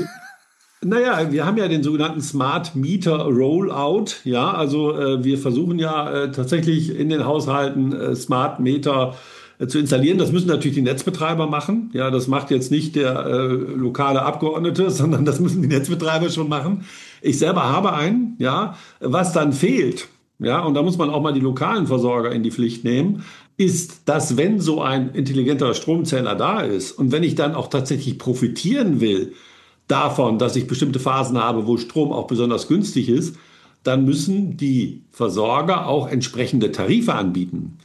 den sogenannten Smart Meter Rollout. Ja, also wir versuchen ja tatsächlich in den Haushalten Smart Meter zu installieren. Das müssen natürlich die Netzbetreiber machen. Ja, das macht jetzt nicht der lokale Abgeordnete, sondern das müssen die Netzbetreiber schon machen. Ich selber habe einen. Ja, was dann fehlt. Ja, und da muss man auch mal die lokalen Versorger in die Pflicht nehmen, ist, dass wenn so ein intelligenter Stromzähler da ist und wenn ich dann auch tatsächlich profitieren will davon, dass ich bestimmte Phasen habe, wo Strom auch besonders günstig ist, dann müssen die Versorger auch entsprechende Tarife anbieten,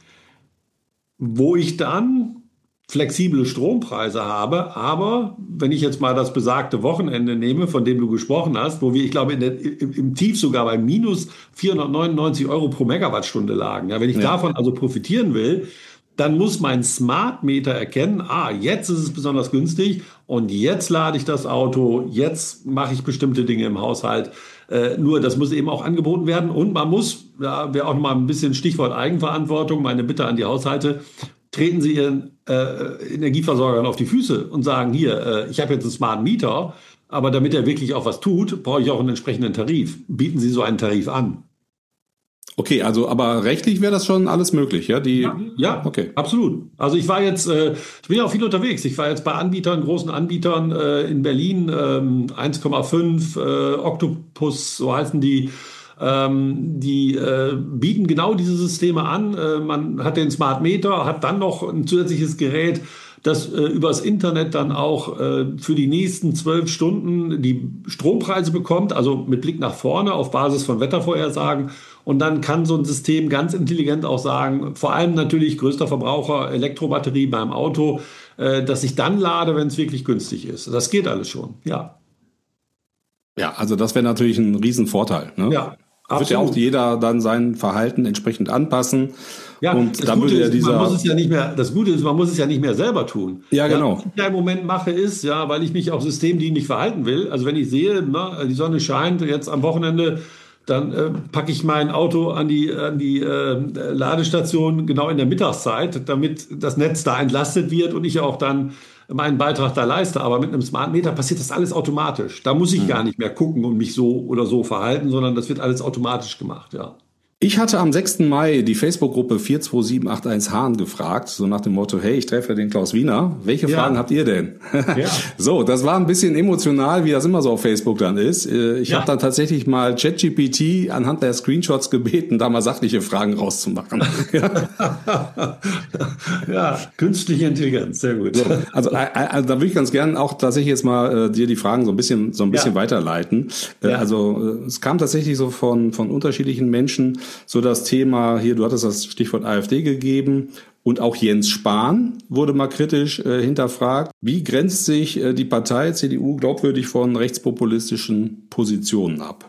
wo ich dann flexible Strompreise habe. Aber wenn ich jetzt mal das besagte Wochenende nehme, von dem du gesprochen hast, wo wir, ich glaube, im Tief sogar bei minus 499 € pro Megawattstunde lagen. Ja, wenn ich davon also profitieren will, dann muss mein Smart Meter erkennen, jetzt ist es besonders günstig und jetzt lade ich das Auto, jetzt mache ich bestimmte Dinge im Haushalt. Nur das muss eben auch angeboten werden und man muss, da wäre auch noch mal ein bisschen Stichwort Eigenverantwortung, meine Bitte an die Haushalte, treten Sie Ihren Energieversorgern auf die Füße und sagen, hier, ich habe jetzt einen Smart Meter, aber damit er wirklich auch was tut, brauche ich auch einen entsprechenden Tarif. Bieten Sie so einen Tarif an. Okay, also aber rechtlich wäre das schon alles möglich, ja? Ja, okay. Absolut. Also ich war jetzt, ich bin ja auch viel unterwegs. Ich war jetzt bei großen Anbietern in Berlin, 1,5, Octopus, so heißen die. Die bieten genau diese Systeme an. Man hat den Smart Meter, hat dann noch ein zusätzliches Gerät, das übers Internet dann auch für die nächsten 12 Stunden die Strompreise bekommt, also mit Blick nach vorne auf Basis von Wettervorhersagen. Und dann kann so ein System ganz intelligent auch sagen, vor allem natürlich größter Verbraucher Elektrobatterie beim Auto, dass ich dann lade, wenn es wirklich günstig ist. Das geht alles schon, ja. Ja, also das wäre natürlich ein Riesenvorteil, ne? Ja. wird ja auch jeder dann sein Verhalten entsprechend anpassen. Ja, und da würde ja dieser. Das Gute ist, man muss es ja nicht mehr selber tun. Ja, genau. Was ich ja im Moment mache, ist, ja, weil ich mich auch systemdienlich verhalten will. Also wenn ich sehe, die Sonne scheint jetzt am Wochenende, dann packe ich mein Auto an die Ladestation genau in der Mittagszeit, damit das Netz da entlastet wird und ich auch dann meinen Beitrag da leiste. Aber mit einem Smart Meter passiert das alles automatisch. Da muss ich gar nicht mehr gucken und mich so oder so verhalten, sondern das wird alles automatisch gemacht, ja. Ich hatte am 6. Mai die Facebook-Gruppe 42781 Hahn gefragt, so nach dem Motto, hey, ich treffe den Klaus Wiener. Welche Fragen habt ihr denn? Ja. So, das war ein bisschen emotional, wie das immer so auf Facebook dann ist. Ich habe dann tatsächlich mal ChatGPT anhand der Screenshots gebeten, da mal sachliche Fragen rauszumachen. Ja, künstliche Intelligenz, sehr gut. So, also da würde ich ganz gern auch tatsächlich jetzt mal dir die Fragen so ein bisschen weiterleiten. Also es kam tatsächlich so von unterschiedlichen Menschen so das Thema, hier, du hattest das Stichwort AfD gegeben und auch Jens Spahn wurde mal kritisch hinterfragt. Wie grenzt sich die Partei CDU glaubwürdig von rechtspopulistischen Positionen ab?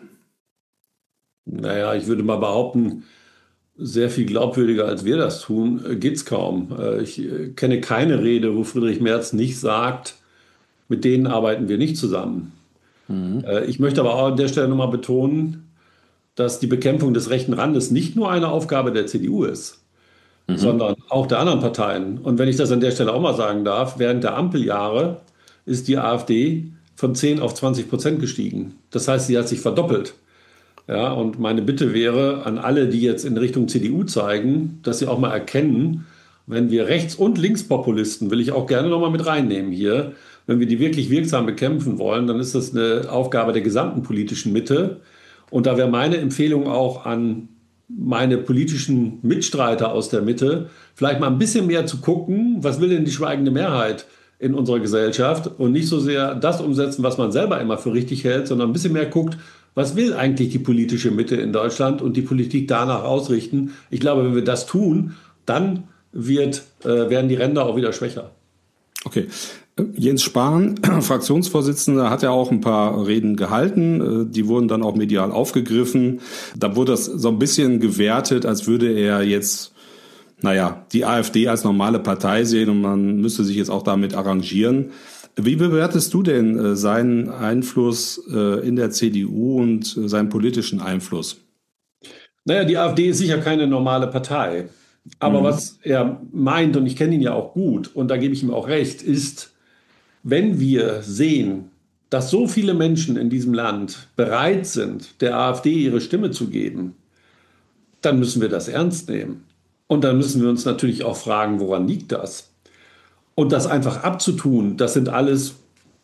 Naja, ich würde mal behaupten, sehr viel glaubwürdiger als wir das tun, geht's kaum. Ich kenne keine Rede, wo Friedrich Merz nicht sagt, mit denen arbeiten wir nicht zusammen. Ich möchte aber auch an der Stelle nochmal betonen, dass die Bekämpfung des rechten Randes nicht nur eine Aufgabe der CDU ist, sondern auch der anderen Parteien. Und wenn ich das an der Stelle auch mal sagen darf, während der Ampeljahre ist die AfD von 10 auf 20% gestiegen. Das heißt, sie hat sich verdoppelt. Ja, und meine Bitte wäre an alle, die jetzt in Richtung CDU zeigen, dass sie auch mal erkennen, wenn wir Rechts- und Linkspopulisten, will ich auch gerne noch mal mit reinnehmen hier, wenn wir die wirklich wirksam bekämpfen wollen, dann ist das eine Aufgabe der gesamten politischen Mitte. Und da wäre meine Empfehlung auch an meine politischen Mitstreiter aus der Mitte, vielleicht mal ein bisschen mehr zu gucken, was will denn die schweigende Mehrheit in unserer Gesellschaft und nicht so sehr das umsetzen, was man selber immer für richtig hält, sondern ein bisschen mehr guckt, was will eigentlich die politische Mitte in Deutschland und die Politik danach ausrichten. Ich glaube, wenn wir das tun, dann werden die Ränder auch wieder schwächer. Okay. Jens Spahn, Fraktionsvorsitzender, hat ja auch ein paar Reden gehalten. Die wurden dann auch medial aufgegriffen. Da wurde das so ein bisschen gewertet, als würde er jetzt, die AfD als normale Partei sehen und man müsste sich jetzt auch damit arrangieren. Wie bewertest du denn seinen Einfluss in der CDU und seinen politischen Einfluss? Naja, die AfD ist sicher keine normale Partei. Aber was er meint, und ich kenne ihn ja auch gut, und da gebe ich ihm auch recht, ist, wenn wir sehen, dass so viele Menschen in diesem Land bereit sind, der AfD ihre Stimme zu geben, dann müssen wir das ernst nehmen. Und dann müssen wir uns natürlich auch fragen, woran liegt das? Und das einfach abzutun, das sind alles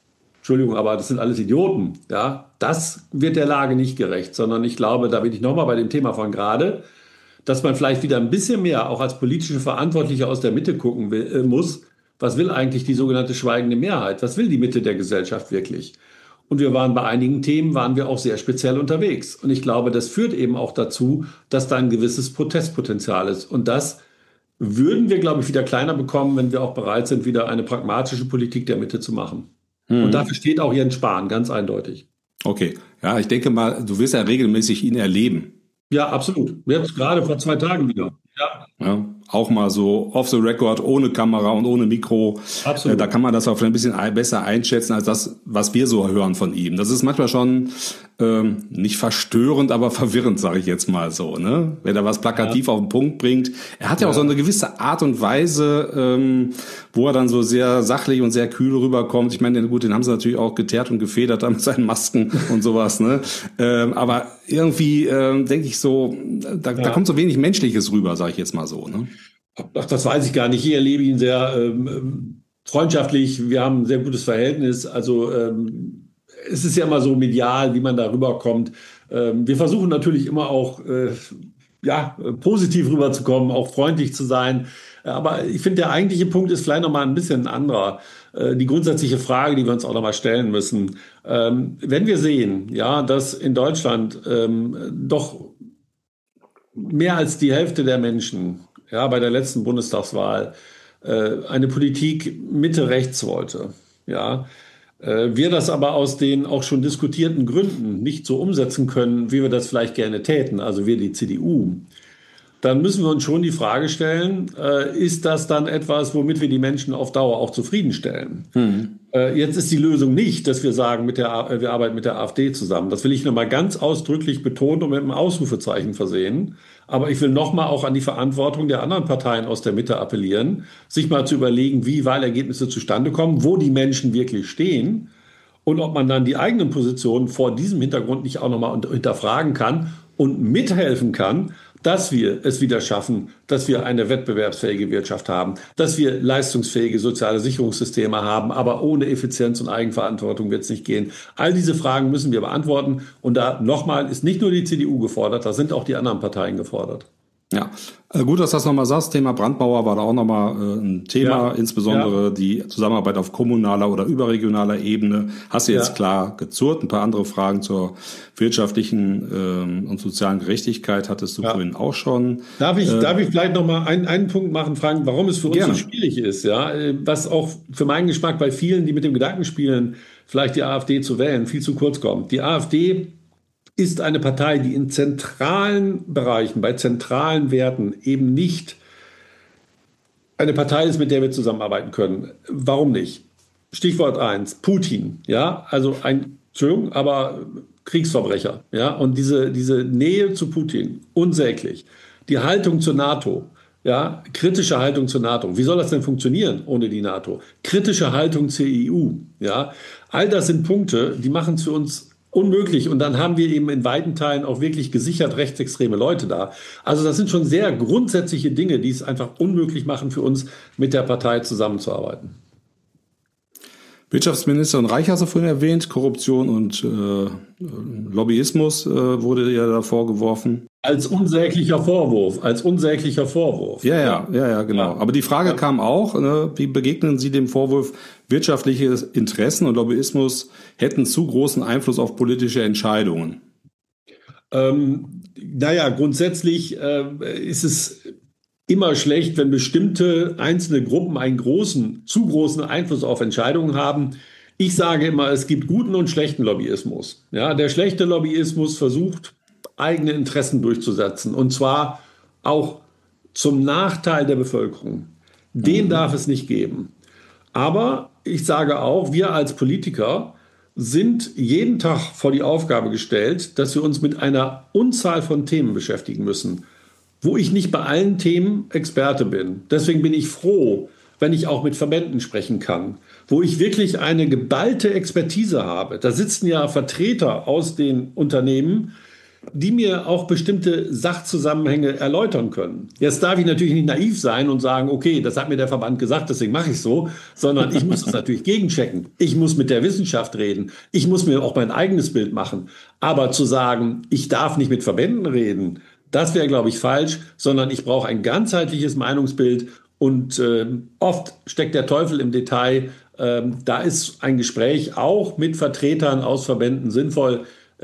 Idioten. Ja? Das wird der Lage nicht gerecht, sondern ich glaube, da bin ich nochmal bei dem Thema von gerade, dass man vielleicht wieder ein bisschen mehr auch als politische Verantwortliche aus der Mitte gucken muss, was will eigentlich die sogenannte schweigende Mehrheit? Was will die Mitte der Gesellschaft wirklich? Und wir waren bei einigen Themen, waren wir auch sehr speziell unterwegs. Und ich glaube, das führt eben auch dazu, dass da ein gewisses Protestpotenzial ist. Und das würden wir, glaube ich, wieder kleiner bekommen, wenn wir auch bereit sind, wieder eine pragmatische Politik der Mitte zu machen. Und dafür steht auch Jens Spahn, ganz eindeutig. Okay, ja, ich denke mal, du wirst ja regelmäßig ihn erleben. Ja, absolut. Jetzt gerade vor 2 Tagen wieder. Ja, auch mal so off the record, ohne Kamera und ohne Mikro. Absolut. Da kann man das auch ein bisschen besser einschätzen als das, was wir so hören von ihm. Das ist manchmal schon nicht verstörend, aber verwirrend, sage ich jetzt mal so, ne? Wenn er was plakativ auf den Punkt bringt. Er hat ja auch so eine gewisse Art und Weise, wo er dann so sehr sachlich und sehr kühl rüberkommt. Ich meine, gut, den haben sie natürlich auch geteert und gefedert da mit seinen Masken und sowas, ne? Aber irgendwie denke ich so, da kommt so wenig Menschliches rüber, sage ich jetzt mal so, ne? Ach, das weiß ich gar nicht. Ich erlebe ihn sehr freundschaftlich. Wir haben ein sehr gutes Verhältnis. Also es ist ja immer so medial, wie man da rüberkommt. Wir versuchen natürlich immer auch positiv rüberzukommen, auch freundlich zu sein. Aber ich finde, der eigentliche Punkt ist vielleicht nochmal ein bisschen ein anderer. Die grundsätzliche Frage, die wir uns auch nochmal stellen müssen. Wenn wir sehen, ja, dass in Deutschland doch mehr als die Hälfte der Menschen bei der letzten Bundestagswahl eine Politik Mitte-rechts wollte, ja, Wir das aber aus den auch schon diskutierten Gründen nicht so umsetzen können, wie wir das vielleicht gerne täten, also wir die CDU, dann müssen wir uns schon die Frage stellen, ist das dann etwas, womit wir die Menschen auf Dauer auch zufriedenstellen? Jetzt ist die Lösung nicht, dass wir sagen, wir arbeiten mit der AfD zusammen. Das will ich nochmal ganz ausdrücklich betonen und mit einem Ausrufezeichen versehen. Aber ich will nochmal auch an die Verantwortung der anderen Parteien aus der Mitte appellieren, sich mal zu überlegen, wie Wahlergebnisse zustande kommen, wo die Menschen wirklich stehen und ob man dann die eigenen Positionen vor diesem Hintergrund nicht auch nochmal hinterfragen kann und mithelfen kann, dass wir es wieder schaffen, dass wir eine wettbewerbsfähige Wirtschaft haben, dass wir leistungsfähige soziale Sicherungssysteme haben, aber ohne Effizienz und Eigenverantwortung wird es nicht gehen. All diese Fragen müssen wir beantworten und da nochmal ist nicht nur die CDU gefordert, da sind auch die anderen Parteien gefordert. Ja, gut, dass du das nochmal sagst. Thema Brandmauer war da auch nochmal ein Thema, insbesondere die Zusammenarbeit auf kommunaler oder überregionaler Ebene. Hast du jetzt klar gezurrt. Ein paar andere Fragen zur wirtschaftlichen und sozialen Gerechtigkeit hattest du vorhin auch schon. Darf ich vielleicht nochmal einen Punkt machen, fragen, warum es für uns so schwierig ist, ja? Was auch für meinen Geschmack bei vielen, die mit dem Gedanken spielen, vielleicht die AfD zu wählen, viel zu kurz kommt. Die AfD ist eine Partei, die in zentralen Bereichen, bei zentralen Werten eben nicht eine Partei ist, mit der wir zusammenarbeiten können. Warum nicht? Stichwort 1, Putin, ja, also aber Kriegsverbrecher, ja, und diese Nähe zu Putin, unsäglich. Die Haltung zur NATO, ja, kritische Haltung zur NATO. Wie soll das denn funktionieren ohne die NATO? Kritische Haltung zur EU, ja. All das sind Punkte, die machen es für uns unmöglich. Und dann haben wir eben in weiten Teilen auch wirklich gesichert rechtsextreme Leute da. Also das sind schon sehr grundsätzliche Dinge, die es einfach unmöglich machen für uns, mit der Partei zusammenzuarbeiten. Wirtschaftsminister und Reich hast du vorhin erwähnt, Korruption und Lobbyismus wurde ja da vorgeworfen. Als unsäglicher Vorwurf. Ja, genau. Ja. Aber die Frage kam auch, wie begegnen Sie dem Vorwurf, wirtschaftliche Interessen und Lobbyismus hätten zu großen Einfluss auf politische Entscheidungen? Grundsätzlich ist es immer schlecht, wenn bestimmte einzelne Gruppen einen zu großen Einfluss auf Entscheidungen haben. Ich sage immer, es gibt guten und schlechten Lobbyismus. Ja, der schlechte Lobbyismus versucht, eigene Interessen durchzusetzen, und zwar auch zum Nachteil der Bevölkerung. Den darf es nicht geben. Aber ich sage auch, wir als Politiker sind jeden Tag vor die Aufgabe gestellt, dass wir uns mit einer Unzahl von Themen beschäftigen müssen, wo ich nicht bei allen Themen Experte bin. Deswegen bin ich froh, wenn ich auch mit Verbänden sprechen kann, wo ich wirklich eine geballte Expertise habe. Da sitzen ja Vertreter aus den Unternehmen, die mir auch bestimmte Sachzusammenhänge erläutern können. Jetzt darf ich natürlich nicht naiv sein und sagen, okay, das hat mir der Verband gesagt, deswegen mache ich so, sondern ich muss das natürlich gegenchecken. Ich muss mit der Wissenschaft reden. Ich muss mir auch mein eigenes Bild machen. Aber zu sagen, ich darf nicht mit Verbänden reden, das wäre, glaube ich, falsch, sondern ich brauche ein ganzheitliches Meinungsbild und oft steckt der Teufel im Detail. Da ist ein Gespräch auch mit Vertretern aus Verbänden sinnvoll.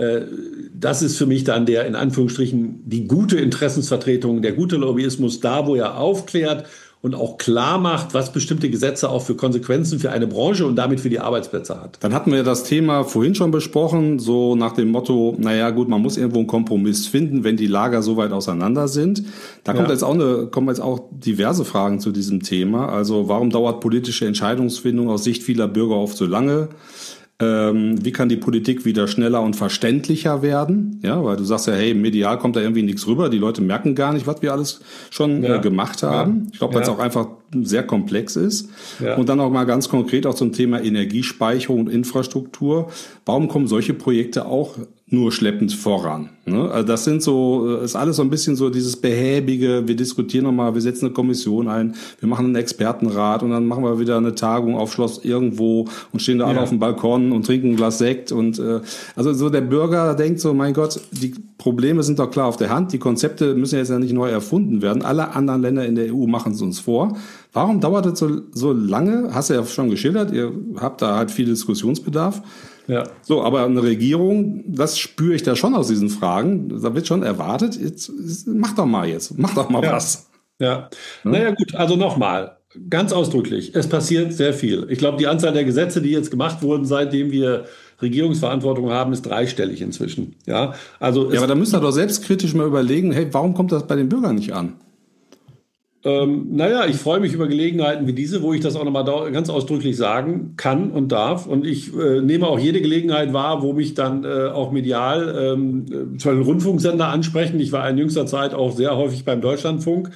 Das ist für mich dann der, in Anführungsstrichen, die gute Interessensvertretung, der gute Lobbyismus, da wo er aufklärt und auch klar macht, was bestimmte Gesetze auch für Konsequenzen für eine Branche und damit für die Arbeitsplätze hat. Dann hatten wir das Thema vorhin schon besprochen, so nach dem Motto, naja gut, man muss irgendwo einen Kompromiss finden, wenn die Lager so weit auseinander sind. Da kommen jetzt auch diverse Fragen zu diesem Thema. Also warum dauert politische Entscheidungsfindung aus Sicht vieler Bürger oft so lange? Wie kann die Politik wieder schneller und verständlicher werden? Ja, weil du sagst ja, hey, medial kommt da irgendwie nichts rüber. Die Leute merken gar nicht, was wir alles schon gemacht haben. Ja. Ich glaube, weil es auch einfach sehr komplex ist. Ja. Und dann auch mal ganz konkret auch zum Thema Energiespeicherung und Infrastruktur. Warum kommen solche Projekte auch nur schleppend voran? Ne? Also das ist alles so ein bisschen so dieses behäbige, wir diskutieren nochmal, wir setzen eine Kommission ein, wir machen einen Expertenrat und dann machen wir wieder eine Tagung auf Schloss irgendwo und stehen da alle auf dem Balkon und trinken ein Glas Sekt und also so der Bürger denkt so, mein Gott, die Probleme sind doch klar auf der Hand, die Konzepte müssen jetzt ja nicht neu erfunden werden, alle anderen Länder in der EU machen es uns vor. Warum dauert das so lange? Hast du ja schon geschildert, ihr habt da halt viel Diskussionsbedarf. Ja. So, aber eine Regierung, das spüre ich da schon aus diesen Fragen. Da wird schon erwartet, jetzt mach doch mal was. Ja. Naja gut, also nochmal. Ganz ausdrücklich. Es passiert sehr viel. Ich glaube, die Anzahl der Gesetze, die jetzt gemacht wurden, seitdem wir Regierungsverantwortung haben, ist dreistellig inzwischen. Ja, also ja, aber da müsst ihr doch selbstkritisch mal überlegen, hey, warum kommt das bei den Bürgern nicht an? Naja, ich freue mich über Gelegenheiten wie diese, wo ich das auch nochmal ganz ausdrücklich sagen kann und darf. Und ich nehme auch jede Gelegenheit wahr, wo mich dann auch medial zum Beispiel Rundfunksender ansprechen. Ich war in jüngster Zeit auch sehr häufig beim Deutschlandfunk.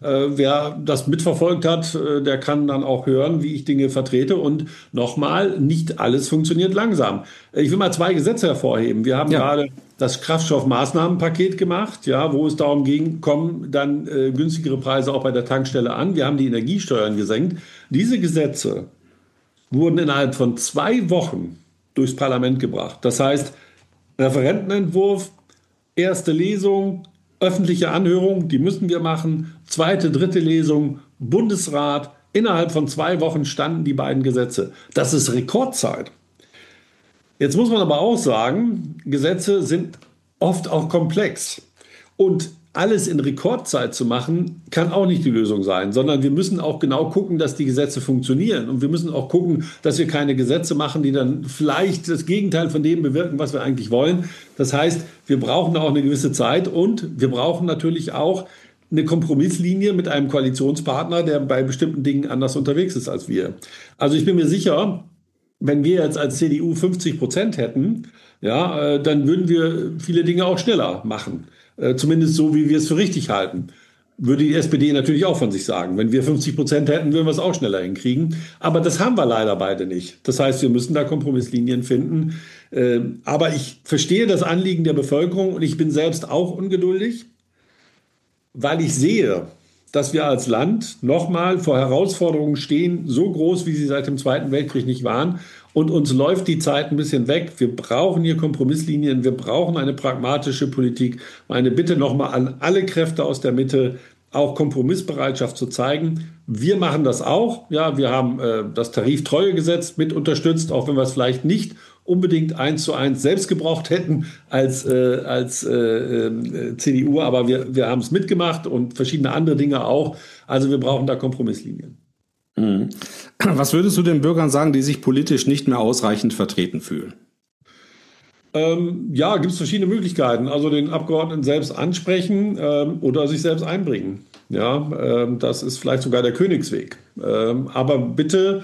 Wer das mitverfolgt hat, der kann dann auch hören, wie ich Dinge vertrete. Und nochmal, nicht alles funktioniert langsam. Ich will mal zwei Gesetze hervorheben. Wir haben gerade das Kraftstoffmaßnahmenpaket gemacht, ja, wo es darum ging, kommen dann günstigere Preise auch bei der Tankstelle an. Wir haben die Energiesteuern gesenkt. Diese Gesetze wurden innerhalb von 2 Wochen durchs Parlament gebracht. Das heißt, Referentenentwurf, erste Lesung, öffentliche Anhörung, die müssen wir machen. Zweite, dritte Lesung, Bundesrat. Innerhalb von 2 Wochen standen die beiden Gesetze. Das ist Rekordzeit. Jetzt muss man aber auch sagen, Gesetze sind oft auch komplex. Und alles in Rekordzeit zu machen, kann auch nicht die Lösung sein, sondern wir müssen auch genau gucken, dass die Gesetze funktionieren. Und wir müssen auch gucken, dass wir keine Gesetze machen, die dann vielleicht das Gegenteil von dem bewirken, was wir eigentlich wollen. Das heißt, wir brauchen auch eine gewisse Zeit und wir brauchen natürlich auch eine Kompromisslinie mit einem Koalitionspartner, der bei bestimmten Dingen anders unterwegs ist als wir. Also ich bin mir sicher, wenn wir jetzt als CDU 50% hätten, ja, dann würden wir viele Dinge auch schneller machen. Zumindest so, wie wir es für richtig halten. Würde die SPD natürlich auch von sich sagen. Wenn wir 50% hätten, würden wir es auch schneller hinkriegen. Aber das haben wir leider beide nicht. Das heißt, wir müssen da Kompromisslinien finden. Aber ich verstehe das Anliegen der Bevölkerung und ich bin selbst auch ungeduldig, weil ich sehe, dass wir als Land nochmal vor Herausforderungen stehen, so groß, wie sie seit dem Zweiten Weltkrieg nicht waren. Und uns läuft die Zeit ein bisschen weg. Wir brauchen hier Kompromisslinien. Wir brauchen eine pragmatische Politik. Meine Bitte nochmal an alle Kräfte aus der Mitte, auch Kompromissbereitschaft zu zeigen. Wir machen das auch. Ja, wir haben das Tariftreuegesetz mit unterstützt, auch wenn wir es vielleicht nicht unbedingt 1:1 selbst gebraucht hätten als CDU. Aber wir haben es mitgemacht und verschiedene andere Dinge auch. Also wir brauchen da Kompromisslinien. Was würdest du den Bürgern sagen, die sich politisch nicht mehr ausreichend vertreten fühlen? Ja, gibt es verschiedene Möglichkeiten. Also den Abgeordneten selbst ansprechen oder sich selbst einbringen. Ja, das ist vielleicht sogar der Königsweg. Aber bitte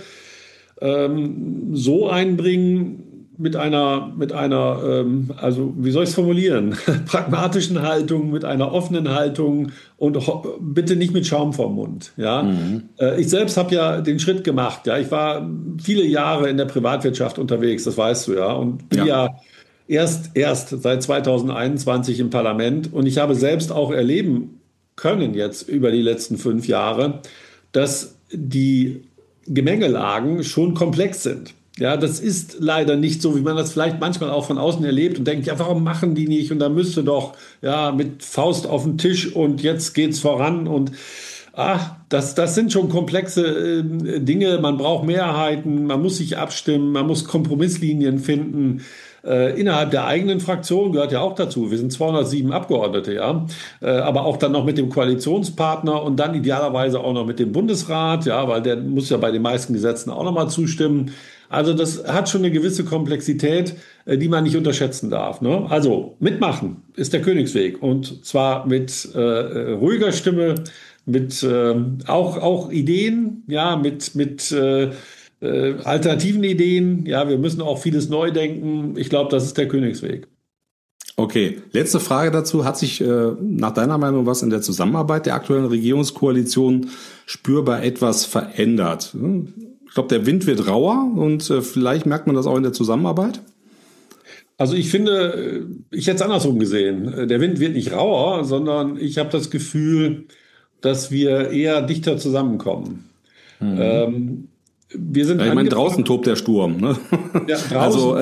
so einbringen mit einer, also wie soll ich es formulieren, pragmatischen Haltung, mit einer offenen Haltung und bitte nicht mit Schaum vorm Mund. Ja, ich selbst habe ja den Schritt gemacht. Ja, ich war viele Jahre in der Privatwirtschaft unterwegs, das weißt du ja, und bin ja erst seit 2021 im Parlament und ich habe selbst auch erleben können jetzt über die letzten 5 Jahre, dass die Gemengelagen schon komplex sind. Ja, das ist leider nicht so, wie man das vielleicht manchmal auch von außen erlebt und denkt, ja, warum machen die nicht? Und da müsste doch, ja, mit Faust auf den Tisch und jetzt geht's voran und das sind schon komplexe Dinge. Man braucht Mehrheiten, man muss sich abstimmen, man muss Kompromisslinien finden. Innerhalb der eigenen Fraktion gehört ja auch dazu. Wir sind 207 Abgeordnete, ja, aber auch dann noch mit dem Koalitionspartner und dann idealerweise auch noch mit dem Bundesrat, ja, weil der muss ja bei den meisten Gesetzen auch noch mal zustimmen. Also das hat schon eine gewisse Komplexität, die man nicht unterschätzen darf. Ne? Also mitmachen ist der Königsweg und zwar mit ruhiger Stimme, mit auch Ideen, ja, mit alternativen Ideen. Ja, wir müssen auch vieles neu denken. Ich glaube, das ist der Königsweg. Okay, letzte Frage dazu. Hat sich nach deiner Meinung was in der Zusammenarbeit der aktuellen Regierungskoalition spürbar etwas verändert? Ich glaube, der Wind wird rauer und vielleicht merkt man das auch in der Zusammenarbeit. Also ich finde, ich hätte es andersrum gesehen. Der Wind wird nicht rauer, sondern ich habe das Gefühl, dass wir eher dichter zusammenkommen. wir sind. Ja, ich meine, draußen tobt der Sturm. Ne? Ja, draußen. Also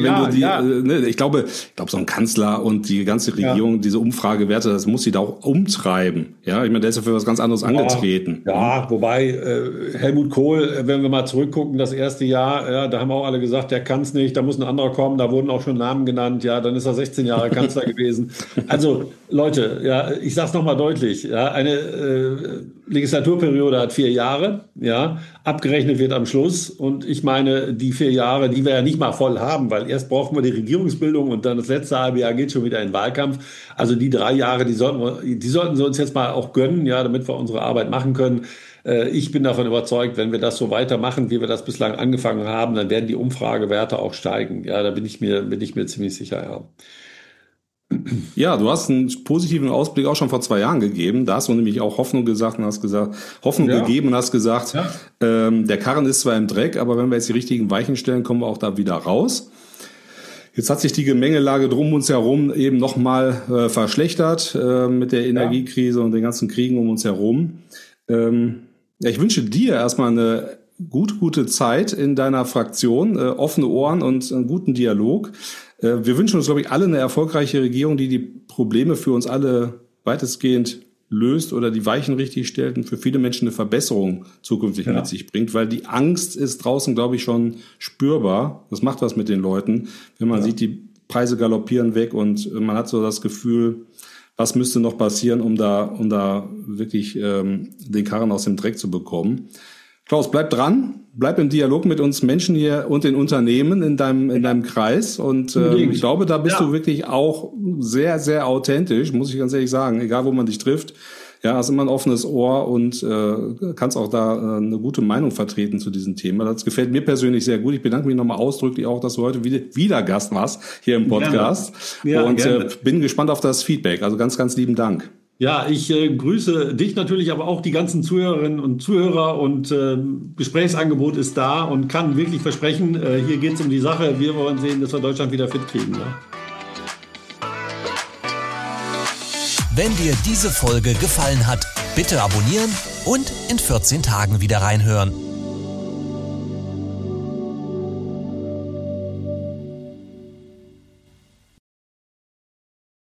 ich glaube, so ein Kanzler und die ganze Regierung, diese Umfragewerte, das muss sie da auch umtreiben. Ja, ich meine, der ist ja für was ganz anderes angetreten. Ja, wobei Helmut Kohl, wenn wir mal zurückgucken, das erste Jahr, ja, da haben auch alle gesagt, der kann es nicht, da muss ein anderer kommen, da wurden auch schon Namen genannt, ja, dann ist er 16 Jahre Kanzler gewesen. Also Leute, ja, ich sage es nochmal deutlich, ja, eine Legislaturperiode hat 4 Jahre, ja, abgerechnet wird am Schluss und ich meine, die 4 Jahre, die wir ja nicht mal voll haben, weil erst brauchen wir die Regierungsbildung und dann das letzte halbe Jahr geht schon wieder in den Wahlkampf. Also die 3 Jahre, die sollten sie uns jetzt mal auch gönnen, ja, damit wir unsere Arbeit machen können. Ich bin davon überzeugt, wenn wir das so weitermachen, wie wir das bislang angefangen haben, dann werden die Umfragewerte auch steigen. Ja, da bin ich mir ziemlich sicher, ja. Ja, du hast einen positiven Ausblick auch schon vor 2 Jahren gegeben. Da hast du nämlich auch Hoffnung gesagt und hast gesagt, gegeben und hast gesagt, der Karren ist zwar im Dreck, aber wenn wir jetzt die richtigen Weichen stellen, kommen wir auch da wieder raus. Jetzt hat sich die Gemengelage drum uns herum eben nochmal verschlechtert mit der Energiekrise und den ganzen Kriegen um uns herum. Ich wünsche dir erstmal eine gute Zeit in deiner Fraktion, offene Ohren und einen guten Dialog. Wir wünschen uns, glaube ich, alle eine erfolgreiche Regierung, die Probleme für uns alle weitestgehend löst oder die Weichen richtig stellt und für viele Menschen eine Verbesserung zukünftig mit sich bringt, weil die Angst ist draußen, glaube ich, schon spürbar. Das macht was mit den Leuten, wenn man sieht, die Preise galoppieren weg und man hat so das Gefühl, was müsste noch passieren, um da wirklich den Karren aus dem Dreck zu bekommen. Klaus, bleib dran, bleib im Dialog mit uns Menschen hier und den Unternehmen in deinem Kreis und ich glaube, da bist du wirklich auch sehr, sehr authentisch, muss ich ganz ehrlich sagen, egal wo man dich trifft. Ja, hast immer ein offenes Ohr und kannst auch da eine gute Meinung vertreten zu diesem Thema. Das gefällt mir persönlich sehr gut. Ich bedanke mich nochmal ausdrücklich auch, dass du heute wieder Gast warst hier im Podcast und bin gespannt auf das Feedback. Also ganz, ganz lieben Dank. Ja, ich grüße dich natürlich, aber auch die ganzen Zuhörerinnen und Zuhörer und Gesprächsangebot ist da und kann wirklich versprechen, hier geht es um die Sache. Wir wollen sehen, dass wir Deutschland wieder fit kriegen. Ja? Wenn dir diese Folge gefallen hat, bitte abonnieren und in 14 Tagen wieder reinhören.